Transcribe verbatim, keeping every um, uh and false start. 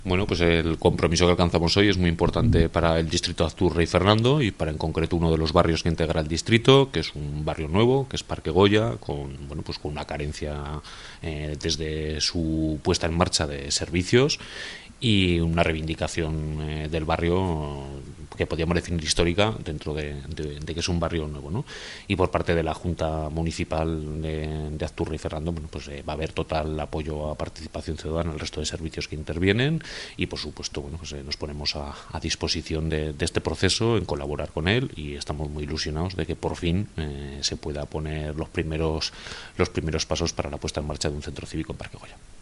Bueno, pues el compromiso que alcanzamos hoy es muy importante para el distrito de Aztur Rey Fernando y para en concreto uno de los barrios que integra el distrito, que es un barrio nuevo, que es Parque Goya, con bueno pues con una carencia eh, desde su puesta en marcha de servicios y una reivindicación eh, del barrio que podríamos definir histórica dentro de, de, de que es un barrio nuevo, ¿no? Y por parte de la Junta Municipal de, de Aztur y Ferrando, bueno, pues eh, va a haber total apoyo a participación ciudadana en el resto de servicios que intervienen y por supuesto, bueno, pues eh, nos ponemos a, a disposición de, de este proceso en colaborar con él y estamos muy ilusionados de que por fin eh, se pueda poner los primeros los primeros pasos para la puesta en marcha de un centro cívico en Parque Goya.